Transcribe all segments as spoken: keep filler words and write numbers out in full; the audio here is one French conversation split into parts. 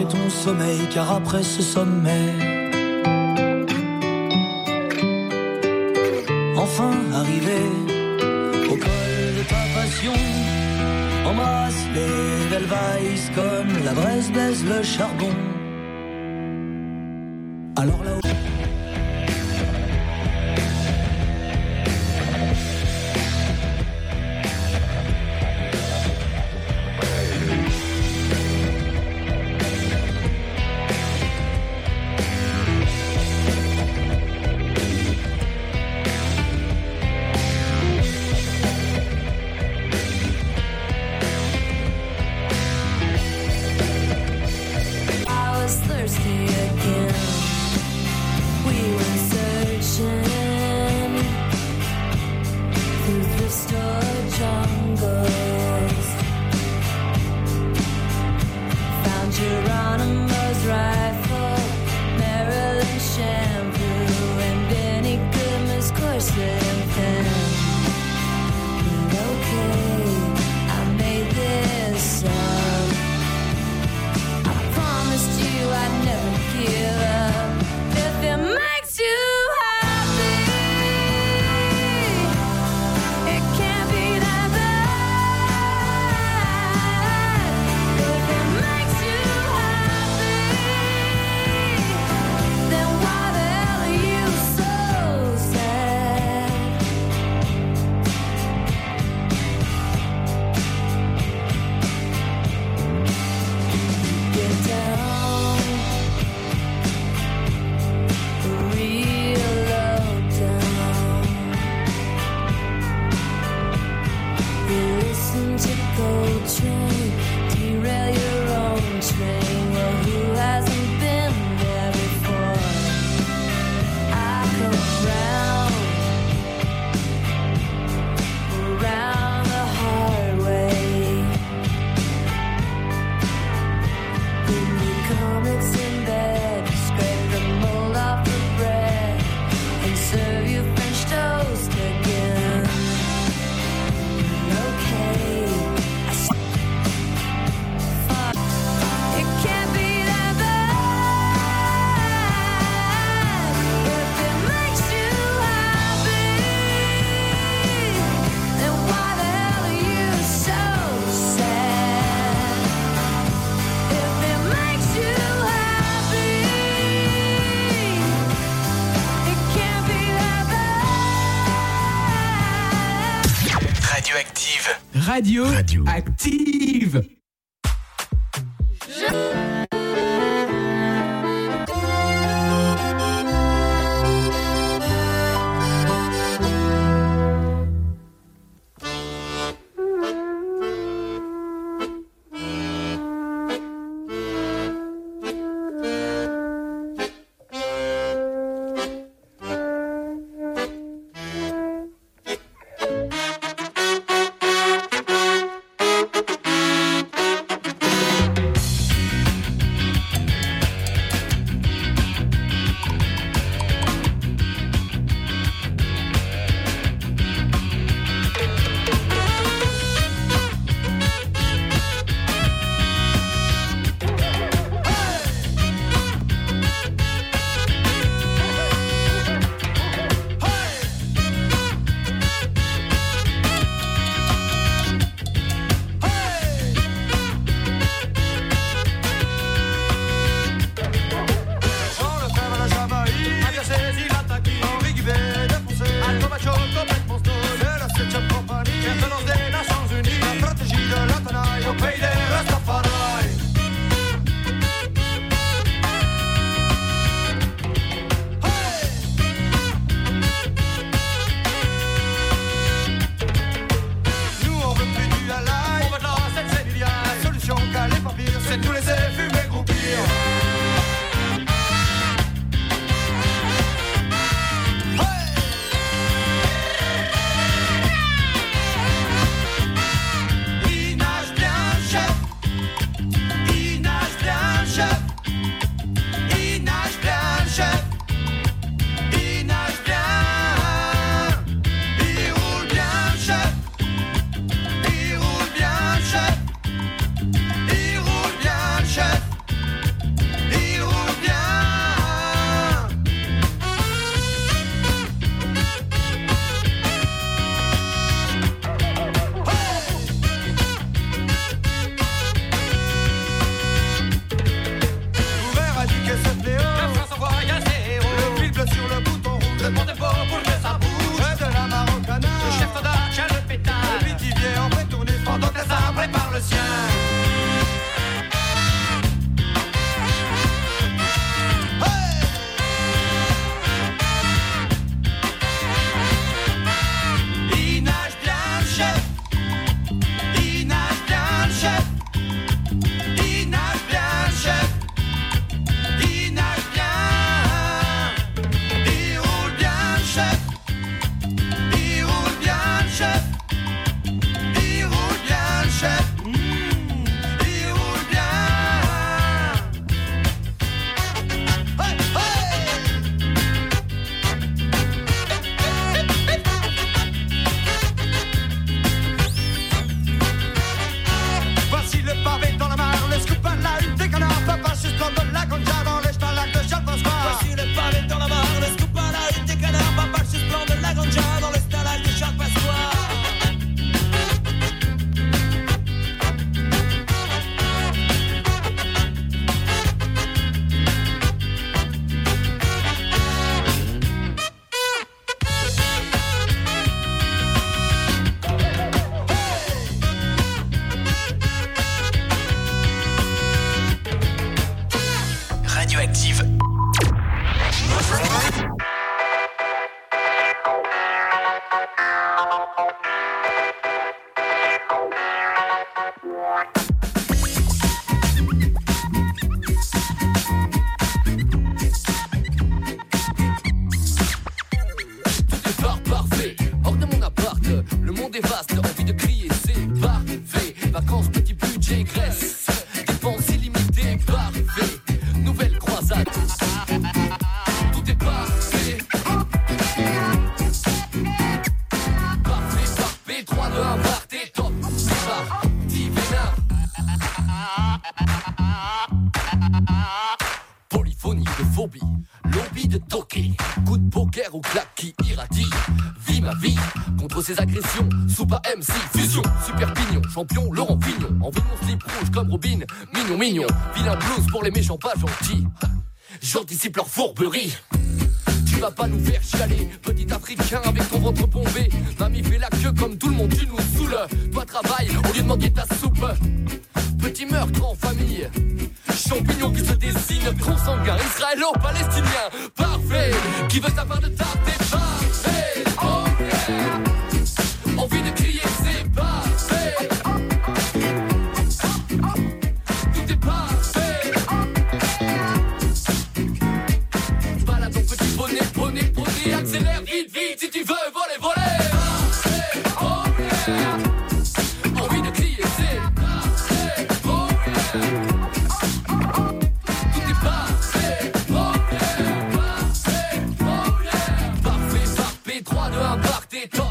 ton sommeil, car après ce sommet, enfin arrivé au col de ta passion, embrasse les Edelweiss comme la braise baise le charbon. Alors là-haut Radio, Radio. Active. Il nage bien, chef. dévaste, envie de crier, c'est parfait. Vacances, petit budget, Grèce, dépenses illimitées, parfait. Nouvelle croisade, tout est parfait. Parfait, parfait, trois, deux, un, partez, top, c'est parti, vénard. Polyphonie de phobie, lobby de toqué, coup de poker ou claque qui irradie. Vie ma vie, contre ces agressions, Soupa M C, fusion, super pignon, champion, Laurent Pignon. Envie de mon slip rouge comme Robin, mignon mignon. Vilain blues pour les méchants pas gentils, j'anticipe leur fourberie. Tu vas pas nous faire chialer, petit africain avec ton ventre bombé. Mamie fait la queue comme tout le monde, tu nous saoules. Toi travaille au lieu de manquer ta soupe. Petit meurtre en famille, champignon qui se dessine, consanguin, israélo-palestinien, parfait. Qui veut savoir de ta t'es parfait, oh yeah. Envie de crier, c'est parfait. Tout est parfait. Balade ton petit bonnet, bonnet, bonnet, accélère vite, vite si tu veux voler, voler. Parfait, oh yeah. Envie de crier, c'est parfait, oh yeah. trois, deux, un, partez, top.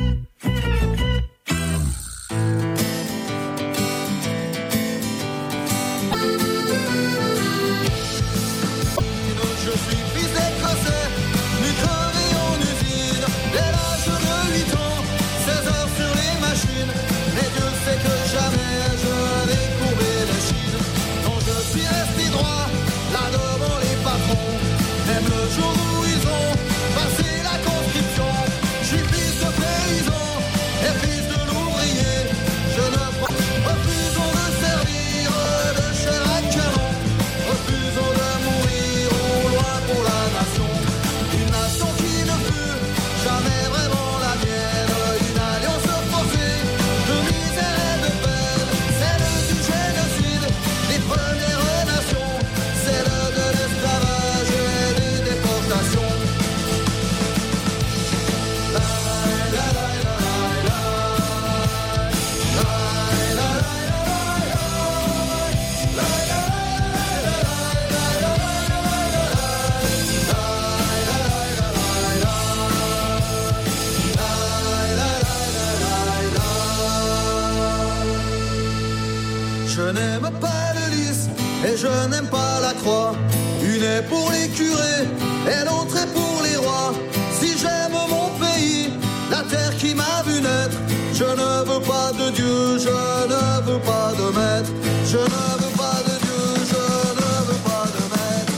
Je suis fils d'écossais, nu crevé en usine. Dès l'âge de huit ans, seize heures sur les machines. Mais Dieu sait que jamais je n'ai courbé les chines. Quand je suis resté droit, là devant les patrons, même le jour où ils ont passé la conscription. Je suis fils de paysan et fils de l'ouvrier. Je ne prends refusons de servir de chair à canon. Refusons de mourir au loin pour la nation. Une nation qui ne fut jamais vraiment la mienne. Une alliance forcée de misère et de peine. Celle du génocide des premières nations. Celle de l'esclavage et des déportations. Je n'aime pas le lys et je n'aime pas la croix. Une est pour les curés et l'autre est pour les rois. Si j'aime mon pays, la terre qui m'a vu naître, je ne veux pas de Dieu, je ne veux pas de maître. Je ne veux pas de Dieu, je ne veux pas de maître.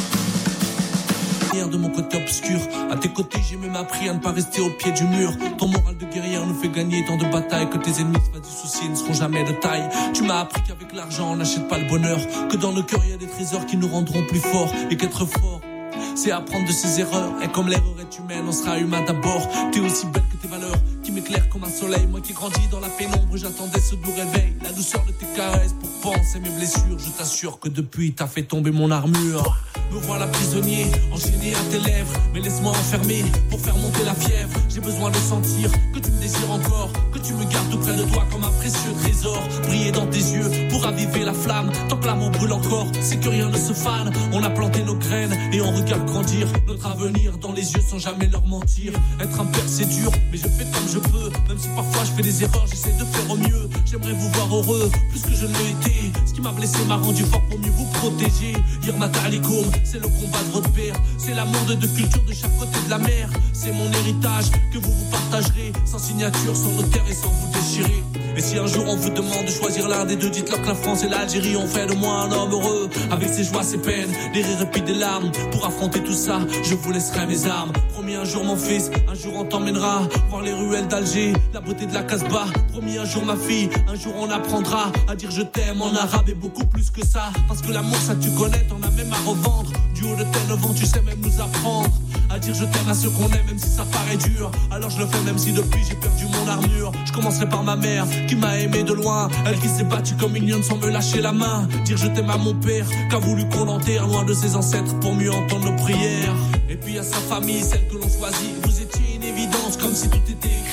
De mon côté obscur, à tes côtés j'ai même appris à ne pas rester au pied du mur. Ton moral de guerrière nous fait gagner tant de batailles que tes ennemis, pas du souci, ne seront jamais de taille. Tu m'as appris qu'avec l'argent on n'achète pas le bonheur, que dans le cœur il y a des trésors qui nous rendront plus forts, et qu'être fort c'est apprendre de ses erreurs. Et comme l'erreur est humaine, on sera humain d'abord. T'es aussi belle que tes valeurs, qui m'éclairent comme un soleil. Moi qui grandis dans la pénombre, j'attendais ce doux réveil. La douceur de tes caresses pour penser mes blessures. Je t'assure que depuis t'as fait tomber mon armure. Me voilà prisonnier, enchaîné à tes lèvres. Mais laisse-moi enfermer pour faire monter la fièvre. J'ai besoin de sentir que tu me désires encore, que tu me gardes près de toi comme un précieux trésor. Briller dans tes yeux pour raviver la flamme. Tant que l'amour brûle encore, c'est que rien ne se fane. On a planté nos graines et on regarde grandir notre avenir dans les yeux sans jamais leur mentir. Être un père c'est dur, mais je fais comme je peux. Même si parfois je fais des erreurs, j'essaie de faire au mieux. J'aimerais vous voir heureux, plus que je ne l'ai été. Ce qui m'a blessé m'a rendu fort pour mieux vous protéger. Irmata Alikum, c'est le combat de votre père. C'est l'amour de deux cultures de chaque côté de la mer. C'est mon héritage que vous vous partagerez. Sans signature, sans notaire et sans vous déchirer. Et si un jour on vous demande de choisir l'un des deux, dites-leur que la France et l'Algérie ont fait de moi un homme heureux. Avec ses joies, ses peines, des rires et puis des larmes. Pour affronter tout ça, je vous laisserai mes armes. Promis un jour mon fils, un jour on t'emmènera voir les ruelles d'Alger, la beauté de la Casbah. Promis un jour ma fille, un jour on apprendra à dire je t'aime en arabe et beaucoup plus que ça. Parce que l'amour ça tu connais, t'en as même à revendre. Du haut de tes neuf ans tu sais même nous apprendre à dire je t'aime à ceux qu'on aime même si ça paraît dur. Alors je le fais même si depuis j'ai perdu mon armure. Je commencerai par ma mère qui m'a aimé de loin, elle qui s'est battue comme mignonne sans me lâcher la main. Dire je t'aime à mon père qu'a voulu qu'on l'enterre loin de ses ancêtres pour mieux entendre nos prières. Et puis à sa famille, celle que l'on choisit, vous étiez une évidence comme si tout était écrit. On se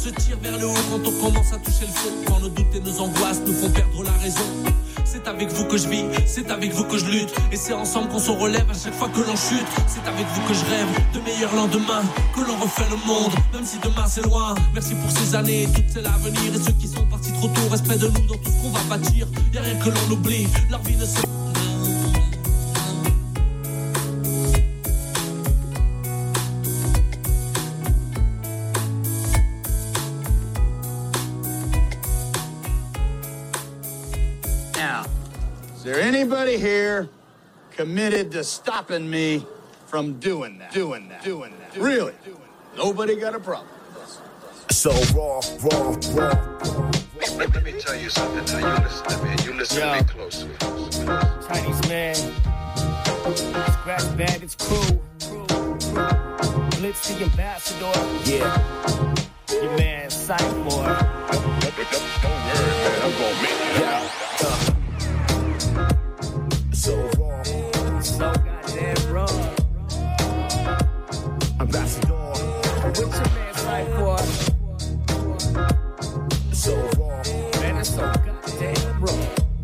se tire vers le haut quand on commence à toucher le fond. Quand nos doutes et nos angoisses nous font perdre la raison. C'est avec vous que je vis, c'est avec vous que je lutte. Et c'est ensemble qu'on se relève à chaque fois que l'on chute. C'est avec vous que je rêve de meilleurs lendemains, que l'on refait le monde, même si demain c'est loin. Merci pour ces années, toutes celles à venir. Et ceux qui sont partis trop tôt, respect de nous dans tout ce qu'on va bâtir. Y'a rien que l'on oublie, leur vie ne se... Is there anybody here committed to stopping me from doing that? Doing that? Doing that? Really? Nobody got a problem? So raw, raw, raw. Let, let me tell you something. Now you listen to me. You listen Yo. to me closely. Chinese man, Scratch Bandits crew, Blitz the ambassador. Yeah. Your man, Cyborg. Don't, don't, don't worry, man. I'm gonna make it yeah. out. Uh. So raw, so goddamn raw. Ambassador. What's your man Cyborg? So raw, man, it's so goddamn raw.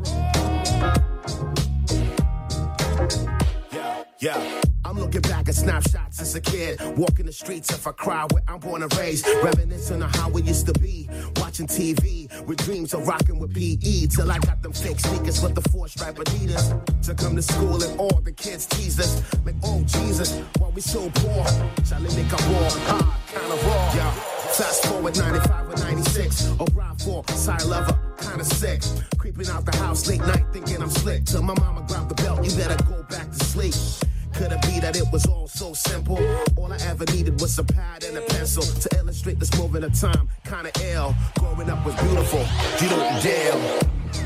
Yeah, yeah. I'm looking back at snapshots as a kid, walking the streets if I cry where I'm born and raised, reminiscing on how we used to be, watching T V with dreams of rocking with P E till I got them fake sneakers with the four stripe Adidas to come to school and all the kids tease us, like oh Jesus, why we so poor? Shall they make a war? Hard, kinda raw. Yeah. Fast forward ninety-five or ninety-six, or ride for side lover, kinda sick, creeping out the house late night thinking I'm slick. Till my mama grabbed the belt, you better go back to sleep. Could it be that it was all so simple? All I ever needed was a pad and a pencil to illustrate this moment of time. Kinda ill, growing up was beautiful. You don't dare.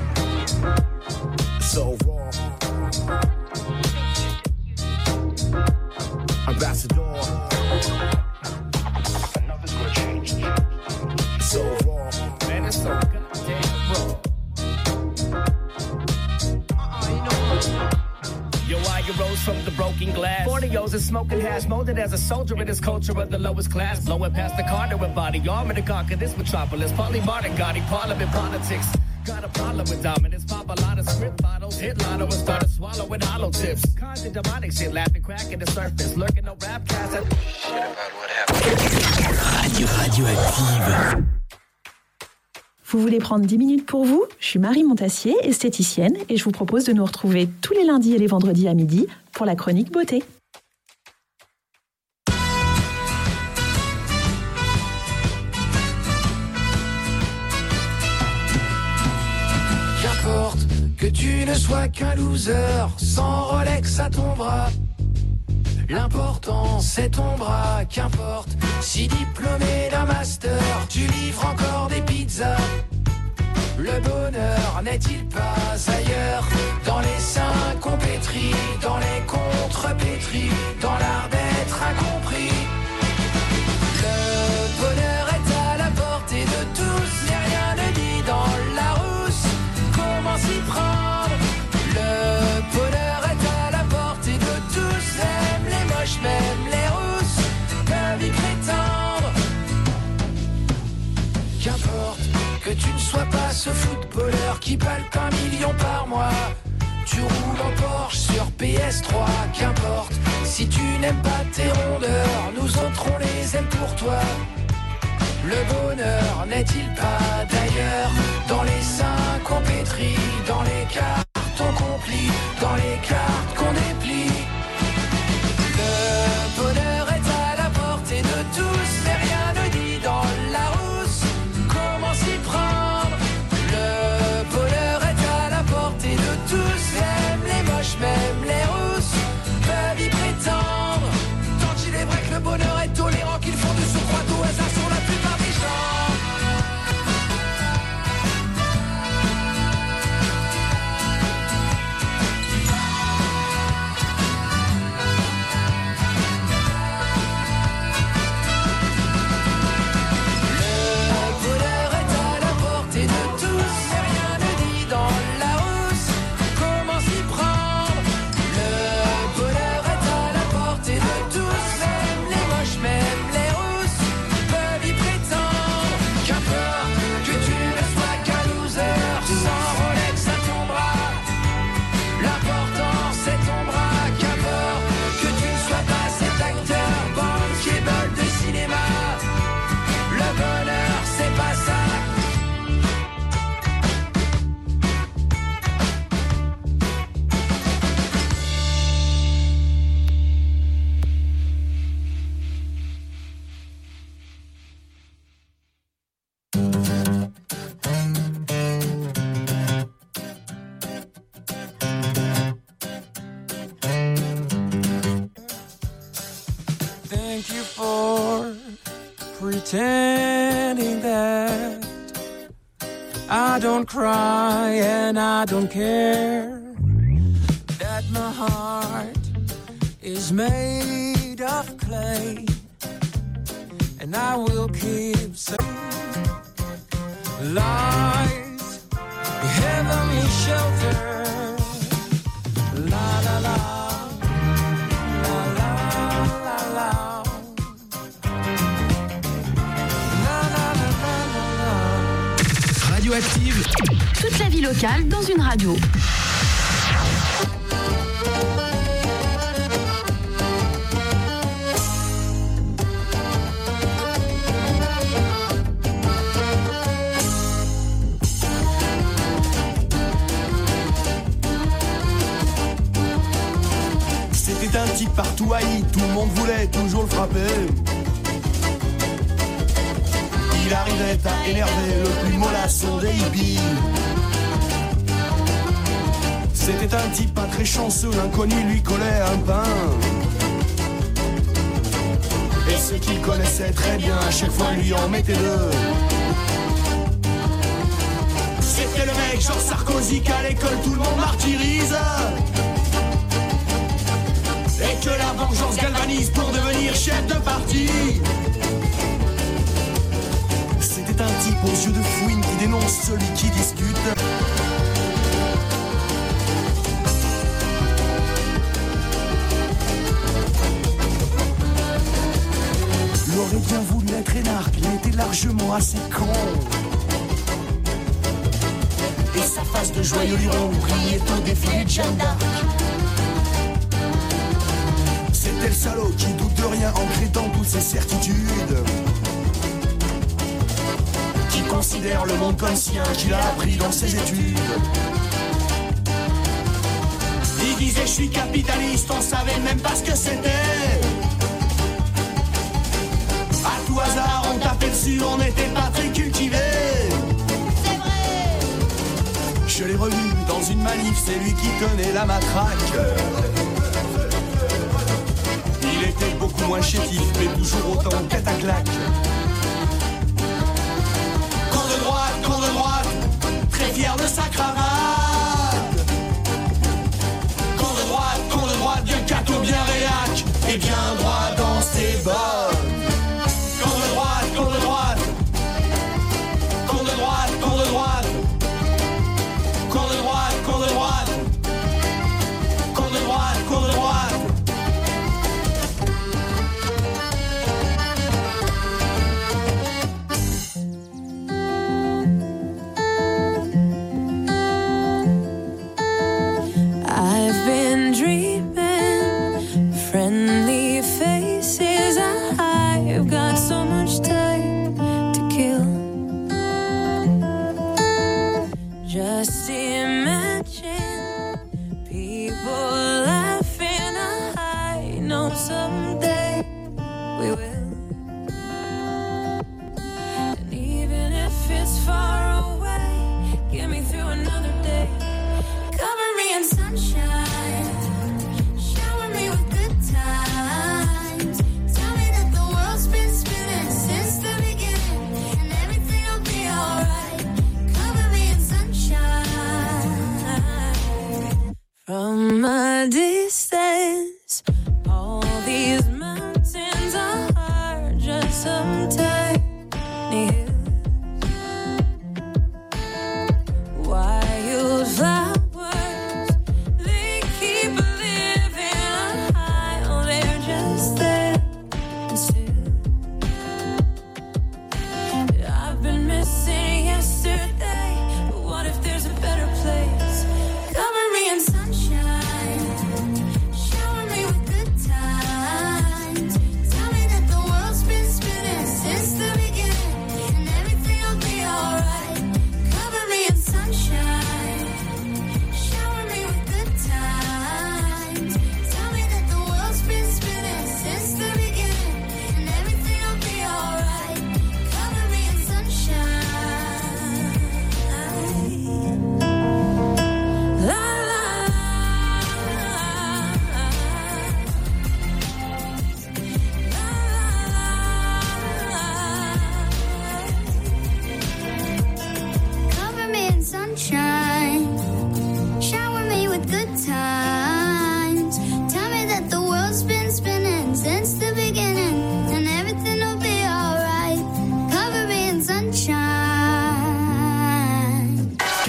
So raw. Ambassador. Nothing's gonna change. So raw. Man, it's so goddamn raw. Uh-uh, you know. Yo, I rose from the broken glass. forty-os is smoking hash, molded as a soldier in this culture of the lowest class. Blowing past the Carter with body armor to conquer this metropolis. Polly Martin, Gotti, Parliament politics. Got a problem with dominance. Pop a lot of script bottles. Hit lotto and started swallowing hollow tips. Constant demonic shit, laughing, cracking the surface. Lurking no rap cast. Shit about what happened. Radio Radioactive. Vous voulez prendre dix minutes pour vous ? Je suis Marie Montassier, esthéticienne, et je vous propose de nous retrouver tous les lundis et les vendredis à midi pour la chronique beauté. Qu'importe que tu ne sois qu'un loser, sans Rolex à ton bras. L'important c'est ton bras, qu'importe si diplômé d'un master, tu livres encore des pizzas. Le bonheur n'est-il pas ailleurs, dans les seins qu'on pétrit, dans les contrepétris, dans l'art d'être incompris. Le bonheur est à la portée de tous, et rien ne dit dans la rousse comment s'y prendre. Le bonheur est à la portée de tous, même les moches, même les rousses peuvent y prétendre. Qu'importe que tu ne sois pas ce footballeur qui palpe un million par mois. Tu roules en Porsche sur P S trois, qu'importe si tu n'aimes pas tes rondeurs, nous autres on les aime pour toi. Le bonheur n'est-il pas d'ailleurs, dans les seins qu'on pétrit, dans les cartons qu'on plie, dans les cartes qu'on déplie. Le bonheur est à la portée de tous, mais rien ne dit dans la rousse comment s'y prendre. Le bonheur est à la portée de tous, même les moches, même les rousses peuvent y prétendre. Tant qu'il est vrai que le bonheur est tolérant, qu'ils font de surcroît au hasard sur la plupart des gens. pretending that I don't cry and I don't care, that my heart is made of clay, and I will keep saying lies, heavenly shelter, la la la, la la la la, la la la la la. Radioactive. Toute la vie locale dans une radio. C'était un type partout haï, tout le monde voulait toujours le frapper. Il arrivait à énerver le plus mollasson des hippies. C'était un type pas très chanceux, l'inconnu lui collait un pain. Et ceux qu'il connaissait très bien, à chaque fois lui en mettaient deux. C'était le mec genre Sarkozy qu'à l'école tout le monde martyrise. Et que la vengeance galvanise pour devenir chef de parti. C'était un type aux yeux de fouine qui dénonce celui qui discute. Il aurait bien voulu être énarque, il était largement assez con. Et sa face de joyeux liron brillait au défilé de Jeanne d'Arc. C'était le salaud qui doute de rien en crétant toutes ses certitudes, qui considère le monde comme sien, qu'il a appris dans ses études. Il disait je suis capitaliste, on savait même pas ce que c'était. À tout hasard on tapait dessus, on n'était pas très cultivés. C'est vrai. Je l'ai revu dans une manif, c'est lui qui tenait la matraque. Il était beaucoup moins chétif, mais toujours autant tête à claque. Con de droite, con de droite, très fier de sa cravate. Con de droite, con de droite, bien cato, bien réac, et bien droit dans ses bottes. Con de droite, con de droite, con de droite, con de droite, con de droite, con de droite, con de droite, con de droite.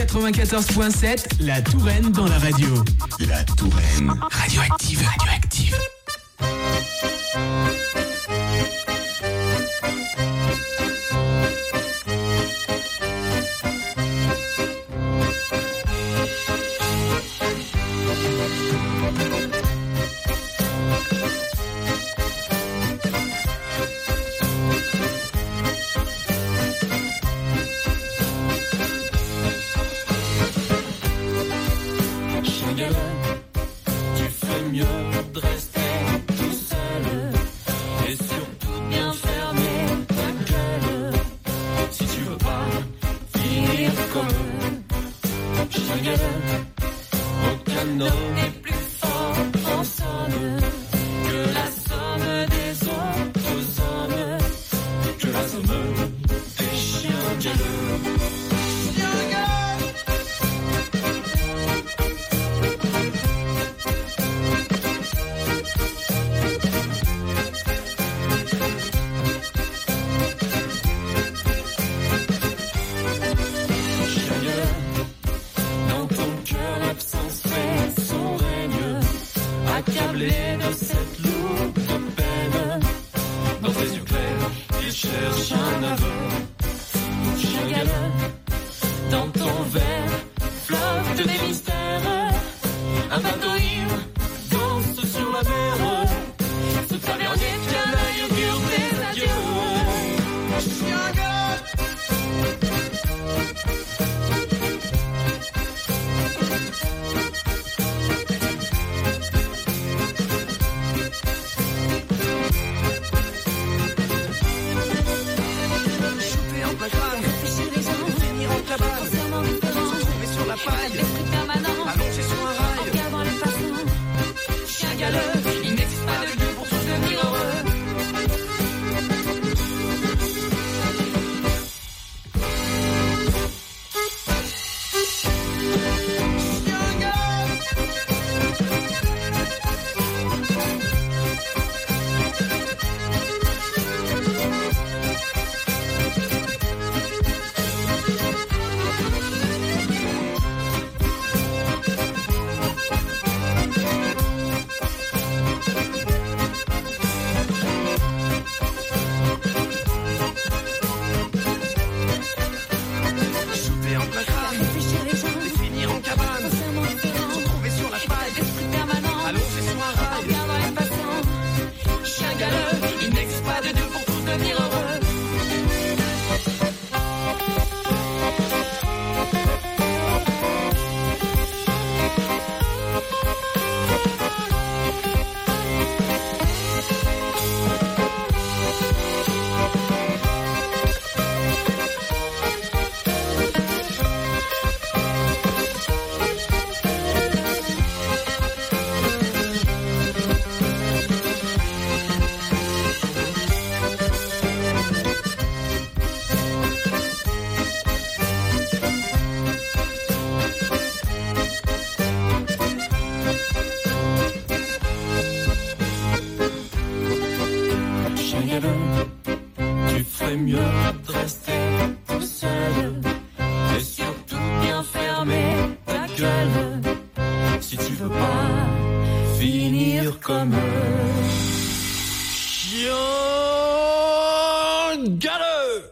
quatre-vingt-quatorze point sept, la Touraine dans la radio. La Touraine. Radioactive, radioactive. Tu fais mieux de rester tout seul et surtout bien fermer ta gueule si tu veux pas finir comme eux. Chagall, aucun homme n'est plus fort en somme que la somme des autres hommes, que la somme des chiens galeux. De cette lourde peine, dans tes yeux clairs, il cherche un aveu. Chagall, dans ton verre, flotte des mystères. Un bateau ivre danse sur la mer. Ce tavernier tient l'œil augure des adieux. Chagall. Allongé sur un rail, regardant les passants. Chagall, il n'existe pas de lieu pour tous devenir heureux. Tu ferais mieux de rester tout seul et surtout bien fermer ta gueule si tu veux pas finir comme eux. Chien galeux.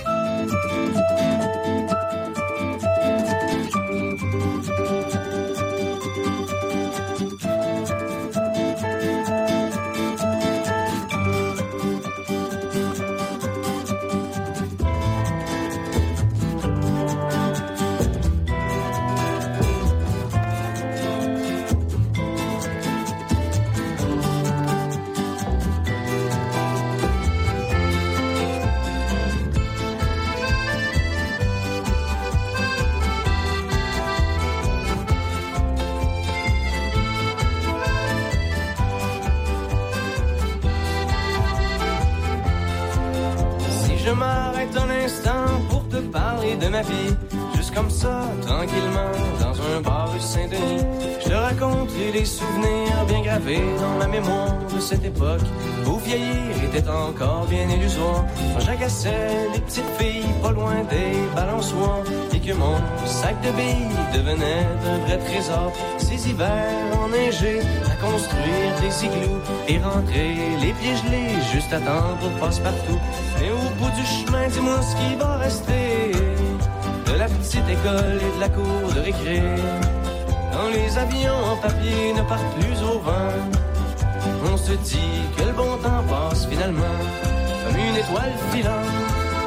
Je m'arrête un instant pour te parler de ma vie. Juste comme ça, tranquillement, dans un bar rue Saint-Denis. Je te raconterai des souvenirs bien gravés dans ma mémoire de cette époque où vieillir était encore bien illusoire. Quand j'agaçais les petites filles pas loin des balançoires et que mon sac de billes devenait un vrai trésor. Ces hivers enneigés à construire des igloos et rentrer les pieds gelés juste à temps pour passe-partout. Mais au bout du chemin, dis-moi ce qui va rester de la petite école et de la cour de récré. Quand les avions en papier ne partent plus au vent, on se dit que le bon temps passe finalement comme une étoile filante.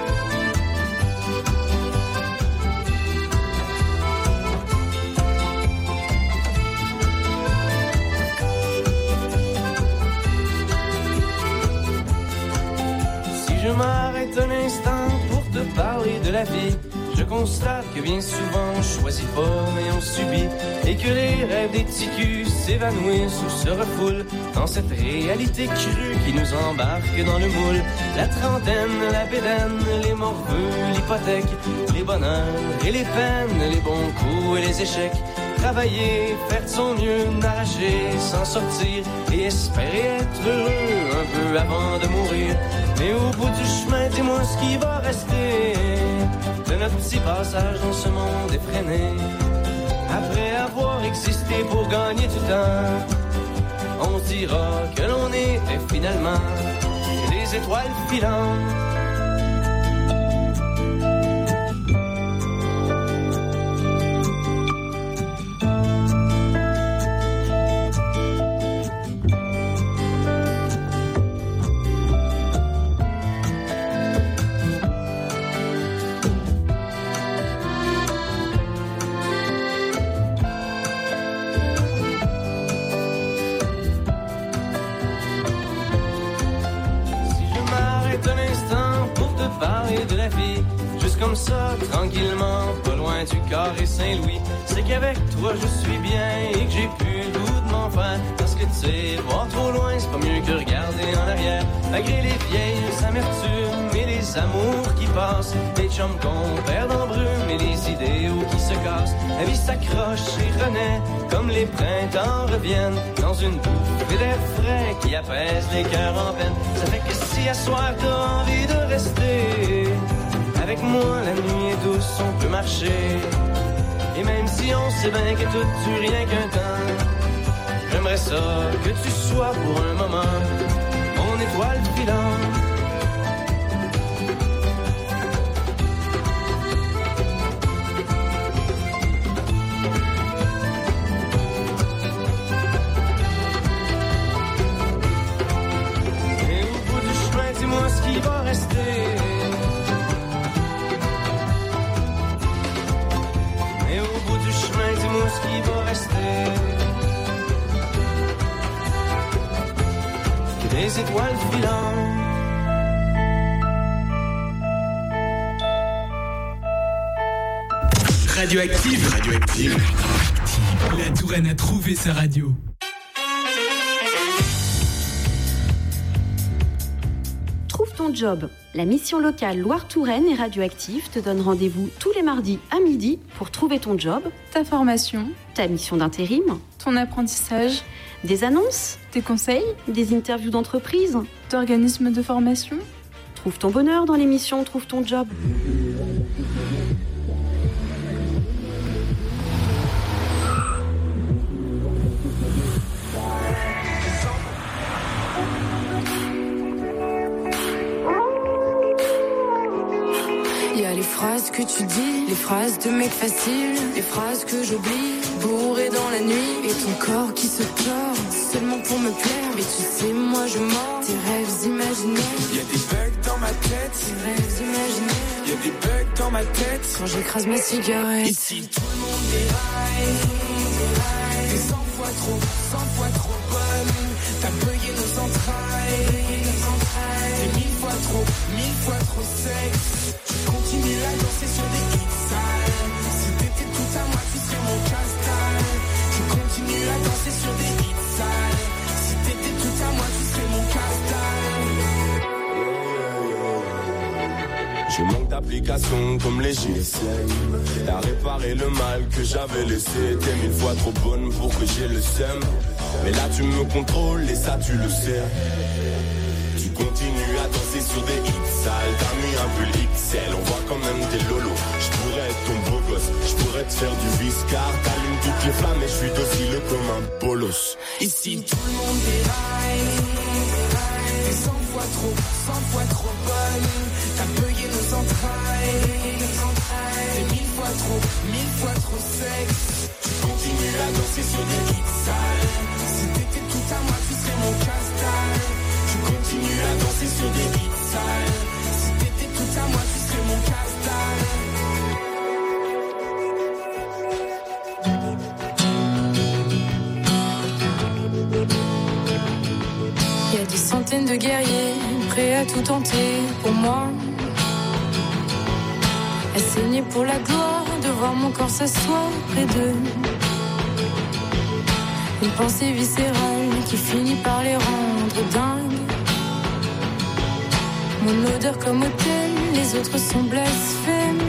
Si je m'arrête un instant pour te parler de la vie, je constate que bien souvent on choisit pas mais on subit, et que les rêves des petits culs s'évanouissent ou se refoulent dans cette réalité crue qui nous embarque dans le moule. La trentaine, la bédaine, les morveux, l'hypothèque, les bonheurs et les peines, les bons coups et les échecs. Travailler, faire de son mieux, nager, s'en sortir et espérer être heureux un peu avant de mourir. Mais au bout du chemin, dis-moi ce qui va rester de notre petit passage dans ce monde effréné. Après avoir existé pour gagner du temps, on se dira que l'on était finalement des étoiles filantes. Comme ça, tranquillement, pas loin du carré Saint-Louis. C'est qu'avec toi je suis bien et que j'ai plus le goût de m'en faire. Parce que tu sais, voir trop loin, c'est pas mieux que regarder en arrière. Malgré les vieilles amertumes et les amours qui passent, les chums qu'on perd en brume et les idéaux qui se cassent. La vie s'accroche et renaît comme les printemps reviennent dans une bouffée d'air frais qui apaise les cœurs en peine. Ça fait que si à soir t'as envie de rester avec moi, la nuit est douce, on peut marcher. Et même si on sait bien que tout dure rien qu'un temps, j'aimerais ça que tu sois pour un moment mon étoile filante. Et au bout du chemin, dis-moi ce qui va rester ce qui va rester que des étoiles filantes. Radioactive, radioactive. La Touraine a trouvé sa radio. Trouve ton job. La mission locale Loire-Touraine et Radioactive te donne rendez-vous tous les mardis à midi pour trouver ton job, ta formation, ta mission d'intérim, ton apprentissage, des annonces, tes conseils, des interviews d'entreprise, d'organismes de formation. Trouve ton bonheur dans l'émission Trouve ton job. Les phrases que tu dis, les phrases de mec facile, les phrases que j'oublie, bourré dans la nuit, et ton corps qui se tord, seulement pour me plaire. Mais tu sais, moi je mords tes rêves imaginaires. Y'a des bugs dans ma tête, tes rêves imaginaires. Y'a des bugs dans ma tête, quand j'écrase ma cigarette. Ici tout le monde déraille, déraille. T'es cent fois trop, cent fois trop bonne. T'as bugué nos entrailles, nos entrailles. T'es mille fois trop, mille fois trop sexe. Continue à danser sur des hits sales. Si t'étais tout à moi, tu serais mon casse-dalle. Je continue à danser sur des hits sales. Si t'étais tout à moi, tu serais mon casse-dalle. Je manque d'applications comme les G S M. T'as réparé le mal que j'avais laissé. T'es mille fois trop bonne pour que j'ai le seum. Mais là tu me contrôles et ça tu le sais. Tu continues à danser sur des hits sales. T'as mis un peu l'X L, on voit quand même tes lolos. Je pourrais être ton beau gosse. te faire du viscard. T'allumes toutes les flammes et je suis docile comme un bolos. Ici tout le monde déraille, t'es cent fois trop, cent fois trop bonne. T'as payé nos entrailles, t'es mille fois trop, mille fois trop sexe. Tu continues à danser sur des hits sales. Si t'étais tout à moi, tu serais mon casse-dalle. Tu continues à danser sur des hits sales. Si t'étais tout à moi, tu serais mon casse-dalle. Y a des centaines de guerriers prêts à tout tenter pour moi. À saigner pour la gloire de voir mon corps s'asseoir près d'eux. Une pensée viscérale qui finit par les rendre dingues. Mon odeur comme autel, les autres sont blasphèmes.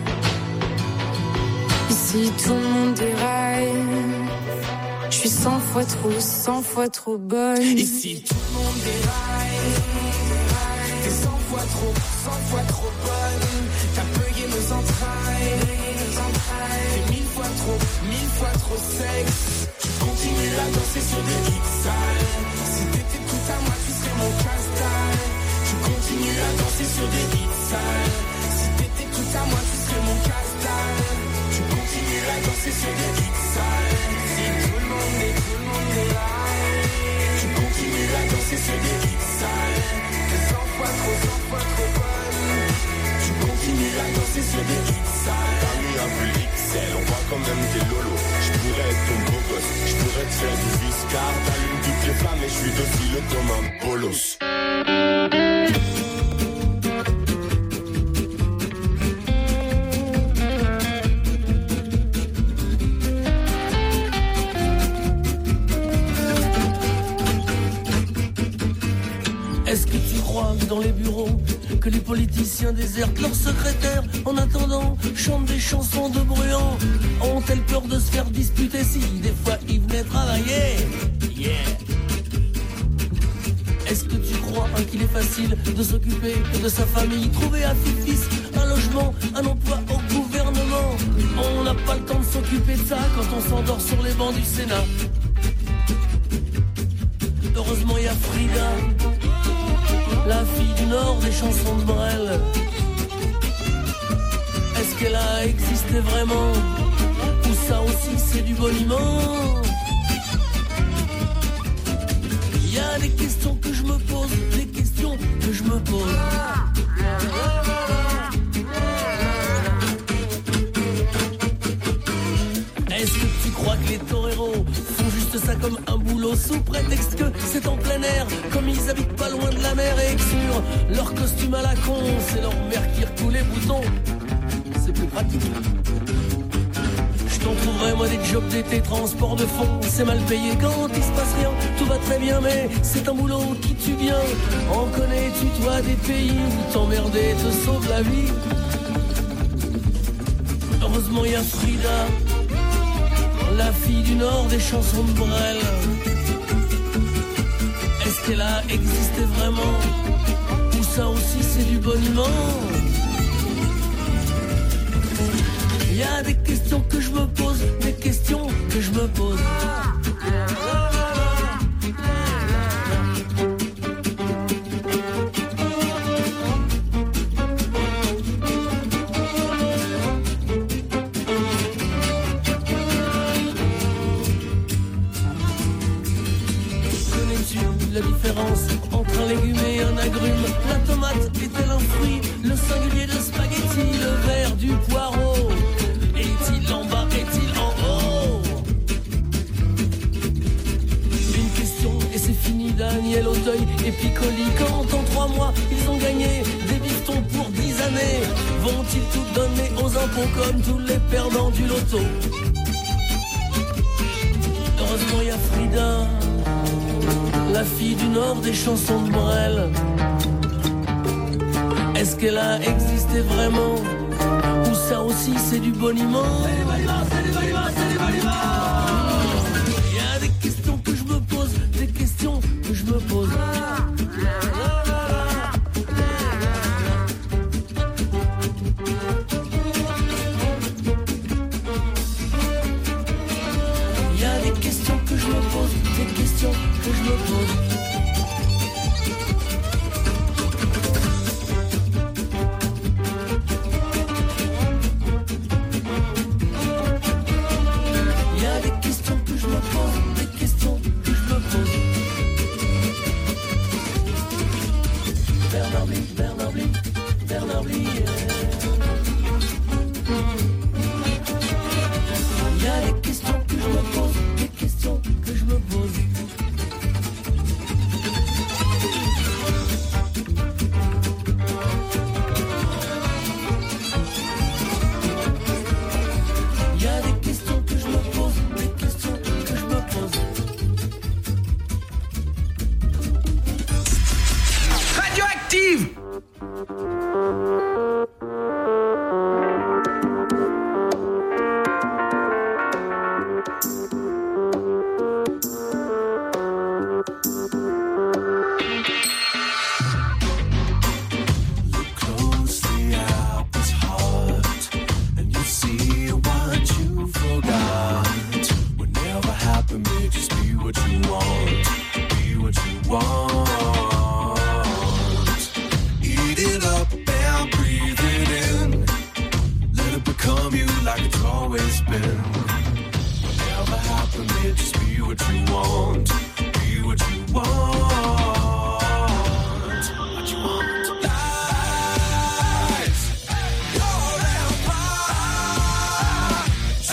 Ici tout le monde déraille. Je suis cent fois trop, cent fois trop bonne. Ici tout le monde déraille. T'es cent fois trop, cent fois trop bonne. T'as payé nos entrailles. T'es mille fois trop, mille fois trop sexe. Tu continues à danser sur des hits sales. Si t'étais tout à moi, tu serais mon casse-dalle. Tu continues à danser sur des hits sales. Si t'étais tout à moi, tu serais mon casse-dalle. Tu continues à danser sur des hits sales. Si tout le monde est, tout le monde est là. Tu continues à danser sur des hits sales. T'es cent fois trop, cent fois trop bonne. Tu continues à danser sur des hits sales. T'as mis un peu l'X L, on voit quand même des lolos. Je pourrais être ton beau gosse, je pourrais te faire du viscard. T'allumes toutes les flammes et je suis docile comme un bolos. Est-ce que tu crois que dans les bureaux, que les politiciens désertent leurs secrétaires en attendant, chantent des chansons de bruyants? Ont-elles peur de se faire disputer si des fois ils venaient travailler? Yeah. Est-ce que tu crois hein, qu'il est facile de s'occuper de sa famille, trouver à fils un logement, un emploi au gouvernement? On n'a pas le temps de s'occuper de ça quand on s'endort sur les bancs du Sénat. Heureusement il y a Frida, la fille du Nord des chansons de Brel. Est-ce qu'elle a existé vraiment? Ou ça aussi c'est du boniment? Il y a des questions que je me pose, des questions que je me pose. Est-ce que tu crois que les toreros font juste ça comme un boulot sous prétexte que c'est en plein air, comme ils habitent pas loin de la mer et que sur leur costume à la con, c'est leur mère qui recoule les boutons? C'est plus pratique. Je t'en trouverai moi des jobs d'été, transport de fond, c'est mal payé quand il se passe rien, tout va très bien mais c'est un boulot qui tue bien. En connais-tu toi des pays où t'emmerder te sauve la vie? Heureusement il y a Frida, la fille du Nord des chansons de Brel. Est-ce qu'elle a existé vraiment? Ou ça aussi c'est du boniment? Il y a des questions que je me pose, des questions que je me pose. La différence entre un légume et un agrume? La tomate est-elle un fruit? Le singulier de spaghetti, le vert du poireau, est-il en bas, est-il en haut? Une question et c'est fini. Daniel Auteuil et Piccoli, quand en trois mois ils ont gagné des bifetons pour dix années, vont-ils tout donner aux impôts comme tous les perdants du loto? Heureusement il y a Frida, la fille du Nord des chansons de Brel. Est-ce qu'elle a existé vraiment? Ou ça aussi c'est du boniment? C'est du boniment, c'est du boniment, c'est du boniment. Il y a des questions que je me pose, des questions que je me pose. spin. Whatever happened here, just be what you want. Be what you want. What you want. Lights, you're empire.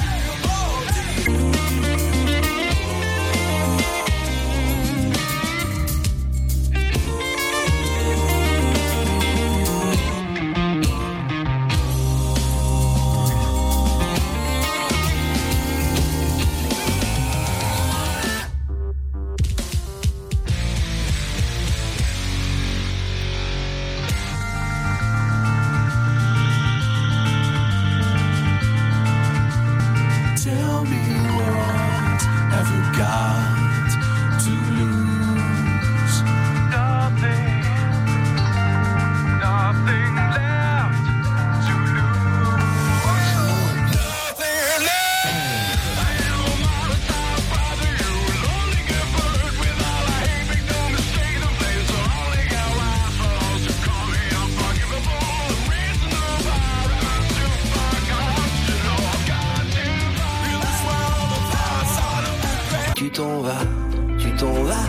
Tell me what have you got to lose? Nothing, nothing left to lose. Nothing left. I am a modest style father. You will only get burned with all I hate. Make no mistake, the place will only get worse. So call me unforgivable, unreasonable. I'm too fucking hot, you know I've got to. Tu t'en vas, tu t'en vas.